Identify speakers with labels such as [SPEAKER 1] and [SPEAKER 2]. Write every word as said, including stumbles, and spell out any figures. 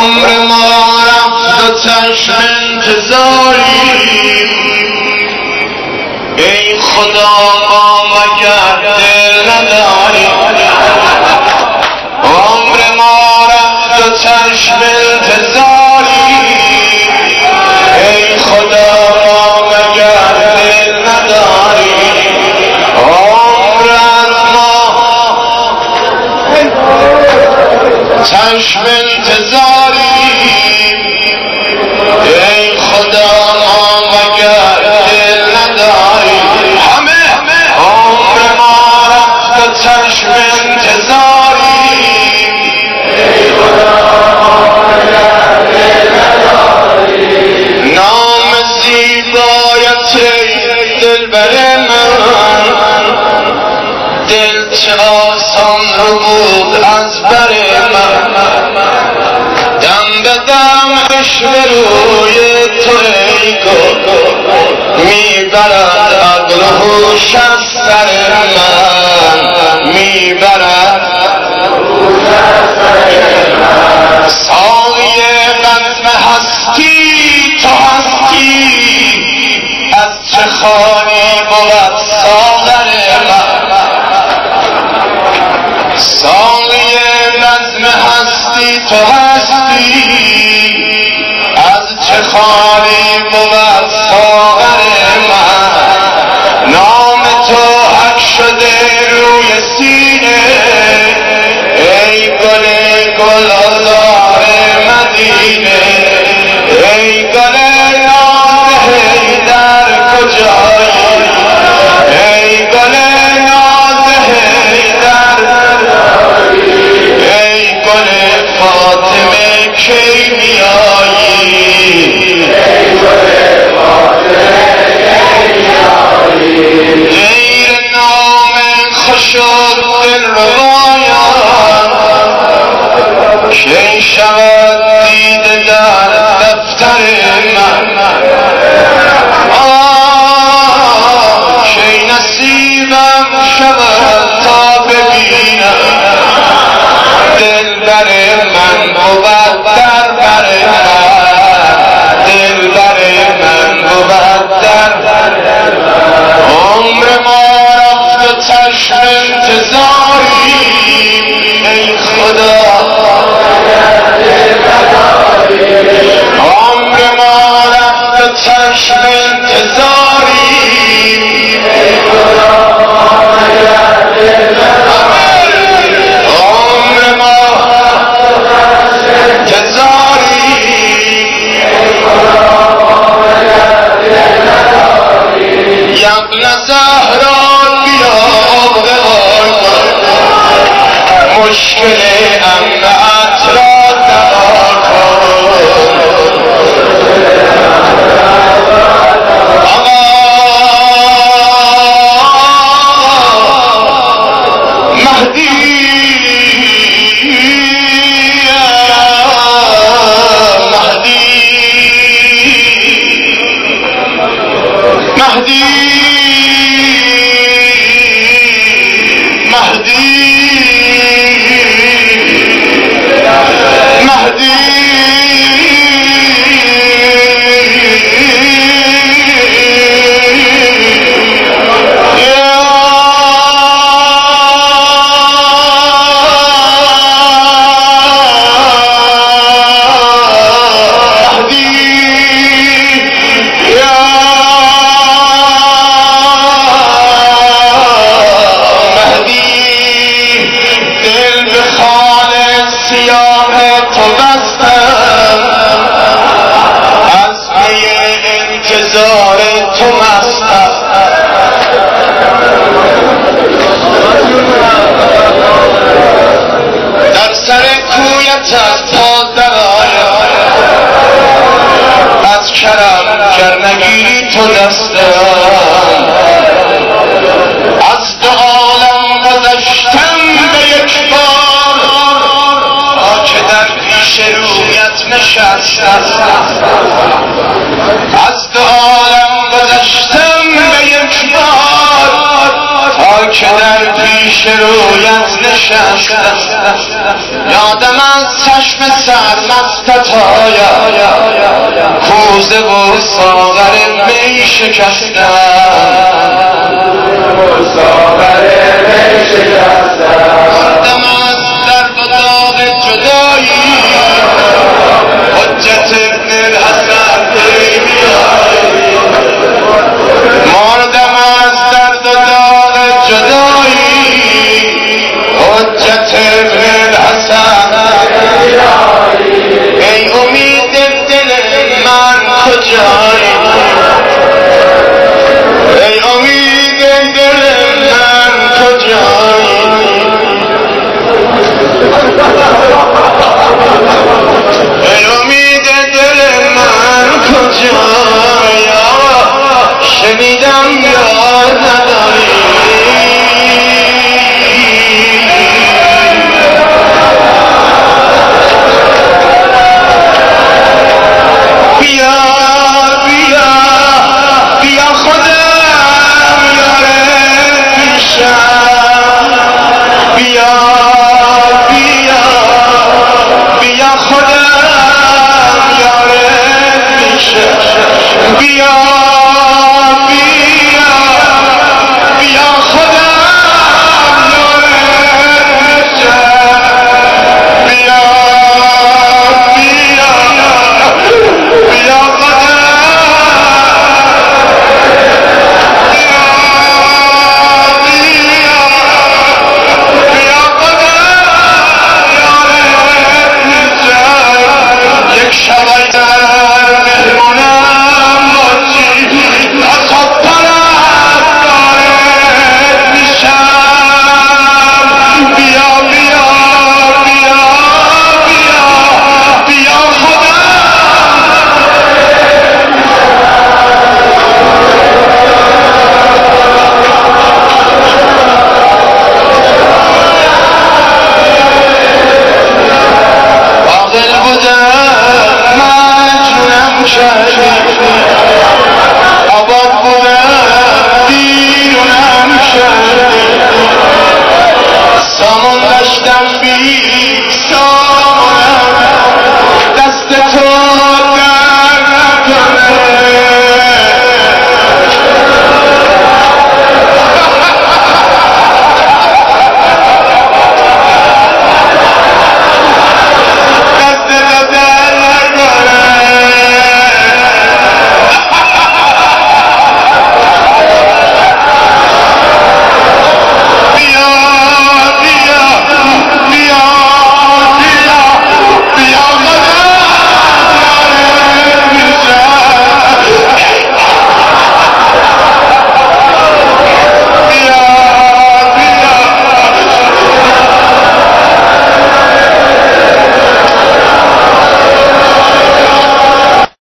[SPEAKER 1] عمر ما رفت و چشم انتظاری ای خدا ما مگر دل نداری عمر ما رفت و چشم انتظاری ای خدا ما مگر دل نداری عمر از ما چشم انتظاری ای خدا ما مگر دل نداری همه عمر ما رفت و چشم انتظاری ای خدا ما مگر دل نداری نام زیبایت دلبر من دل چه آسان رو بود از بر من دم به دم عشق روی تو ای گل میبرد عقل و هوش از سر من میبرد ساقی بزم هستی تو هستی از چه خانی بود ساغر من ساقی بزم هستی تو هستی از چه خانی بود ساغر من نام تو حق شده روی سینه ای گل گلزار مدینه ای گل ناز حیدر کجایی ای گل ناز حیدر ای گل فاطمه کی میایی ای گل فاطمه کی میایی غیر نام خوش و دلربایان کی شود دیده در دفتر من آه کی نصیبم شود تا ببینم دلبر من بود در بر من دلبر من بود در بر من عمر ما رفت و چشم انتظاری ای خدا عمر ما رفت و چشم انتظاری ای خدا عمر ما انتظاری یبن زهرا بیا مشکل امنعت را دوا کن آقا مهدی مهدی مهدی مهدی از کرم گر نگیری تو دستم از دو عالم گذشتم به یک بار تا که در پیش رویت نشستم از دو عالم گذشتم به یک بار تا که در پیش پیش رویت نشستم یادم از چشم سرمستتایم کوزه و ساغر می شکستم